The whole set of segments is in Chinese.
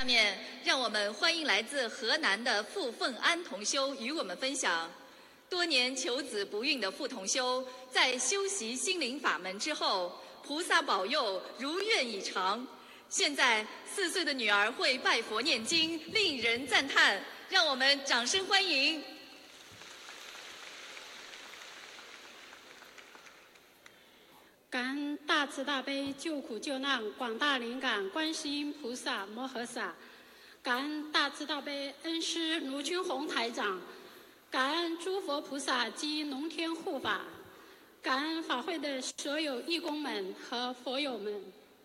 面，让我们欢迎来自河南的傅凤安同修与我们分享，多年求子不孕的傅同修，在修习心灵法门之后，菩萨保佑如愿以偿。现在4岁的女儿会拜佛念经，令人赞叹。让我们掌声欢迎。 感恩大慈大悲救苦救难广大灵感观世音菩萨摩诃萨，感恩大慈大悲恩师卢军宏台长，感恩诸佛菩萨及龙天护法，感恩法会的所有义工们和佛友们。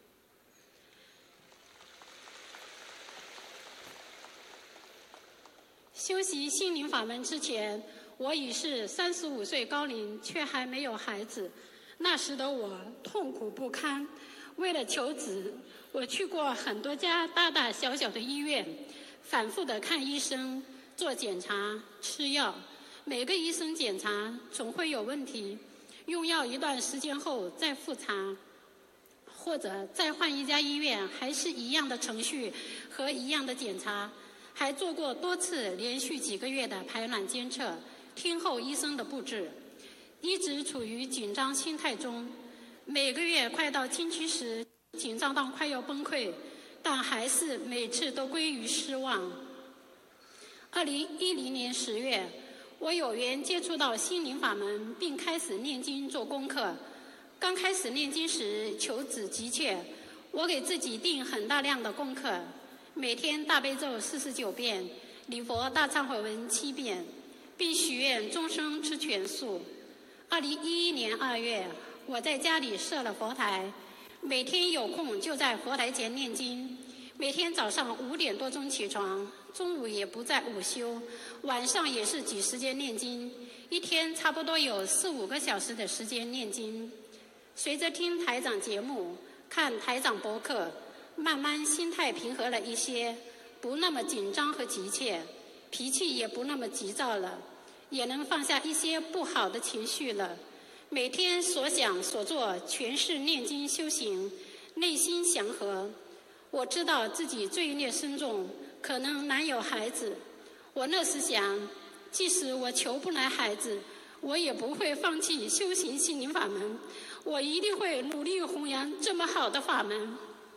修习心灵法门之前，我已是35岁高龄，却还没有孩子。那时的我痛苦不堪，为了求子，我去过很多家大大小小的医院，反复的看医生、做检查、吃药。每个医生检查总会有问题，用药一段时间后再复查，或者再换一家医院，还是一样的程序和一样的检查。还做过多次连续几个月的排卵监测，听候医生的布置，一直处于紧张心态中。每个月快到经期时，紧张到快要崩溃，但还是每次都归于失望。2010年10月，我有缘接触到心灵法门，并开始念经做功课。刚开始念经时，求子急切，我给自己定很大量的功课，每天大悲咒49遍，礼佛大忏悔文7遍，并许愿终生吃全素。2011年2月，我在家里设了佛台，每天有空就在佛台前念经。每天早上5点多钟起床，中午也不在午休，晚上也是挤时间念经，一天差不多有4、5个小时的时间念经。随着听台长节目，看台长博客，慢慢心态平和了一些，不那么紧张和急切，脾气也不那么急躁了，也能放下一些不好的情绪了。每天所想所做全是念经修行，内心祥和。我知道自己罪孽深重，可能难有孩子。我那时想，即使我求不来孩子，我也不会放弃修行心灵法门，我一定会努力弘扬这么好的法门。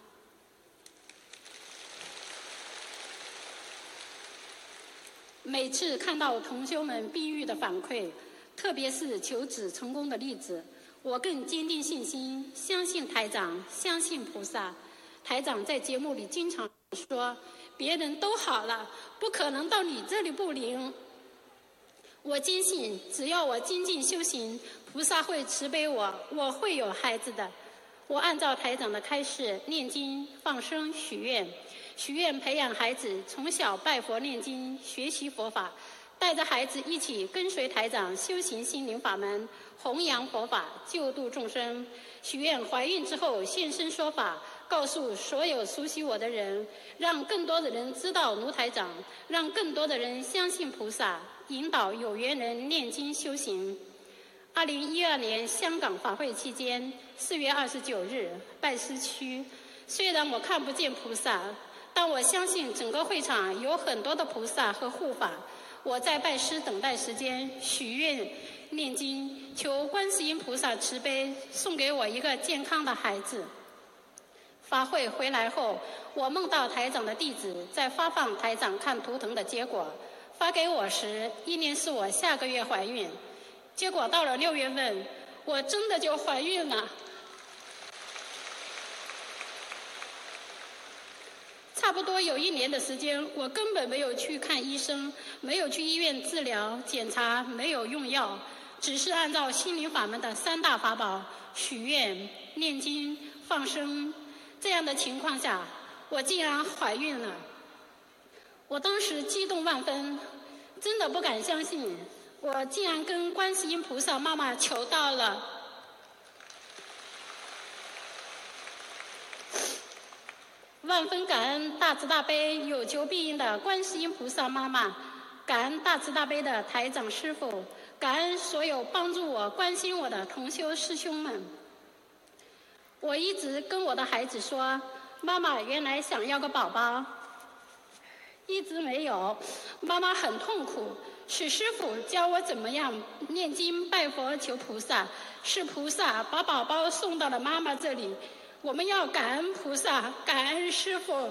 每次看到同修们病愈的反馈，特别是求子成功的例子，我更坚定信心，相信台长，相信菩萨。台长在节目里经常说，别人都好了，不可能到你这里不灵。我坚信，只要我精进修行，菩萨会慈悲我，我会有孩子的。我按照台长的开示念经、放生、许愿培养孩子从小拜佛念经，学习佛法，带着孩子一起跟随台长修行心灵法门，弘扬佛法，救度众生。许愿怀孕之后现身说法，告诉所有熟悉我的人，让更多的人知道卢台长，让更多的人相信菩萨，引导有缘人念经修行。2012年香港法会期间，4月29日拜师区，虽然我看不见菩萨，但我相信整个会场有很多的菩萨和护法。我在拜师等待时间许愿念经，求观世音菩萨慈悲，送给我一个健康的孩子。法会回来后，我梦到台长的弟子在发放台长看图腾的结果，发给我时，意念是我下个月怀孕。结果到了6月份，我真的就怀孕了。差不多有1年的时间，我根本没有去看医生，没有去医院治疗检查，没有用药，只是按照心灵法门的3大法宝许愿、念经、放生。这样的情况下，我竟然怀孕了。我当时激动万分，真的不敢相信，我竟然跟观世音菩萨妈妈求到了。万分感恩大慈大悲有求必应的观世音菩萨妈妈，感恩大慈大悲的台长师父，感恩所有帮助我关心我的同修师兄们。我一直跟我的孩子说，妈妈原来想要个宝宝， 一直没有，妈妈很痛苦。是师父教我怎么样念经拜佛求菩萨，是菩萨把宝宝送到了妈妈这里。我们要感恩菩萨，感恩师父。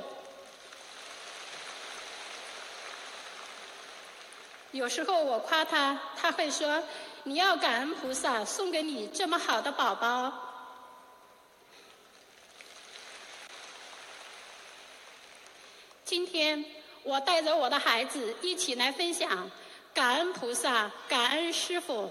有时候我夸他，他会说：“你要感恩菩萨送给你这么好的宝宝。”今天我带着我的孩子一起来分享感恩菩萨，感恩师父。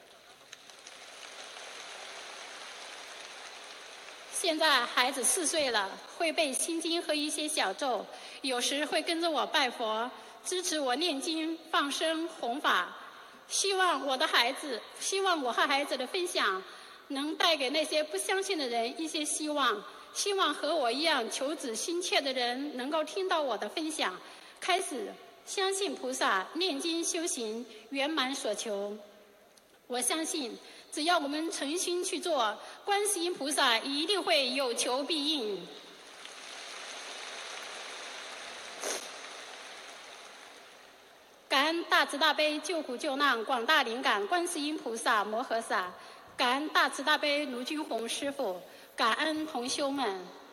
现在孩子4岁了，会背心经和一些小咒，有时会跟着我拜佛，支持我念经、放生、弘法。希望我和孩子的分享能带给那些不相信的人一些希望。希望和我一样求子心切的人能够听到我的分享，开始相信菩萨，念经修行，圆满所求。我相信只要我们诚心去做，观世音菩萨一定会有求必应。感恩大慈大悲救苦救难广大灵感观世音菩萨摩诃萨，感恩大慈大悲卢军宏师父，感恩同修们。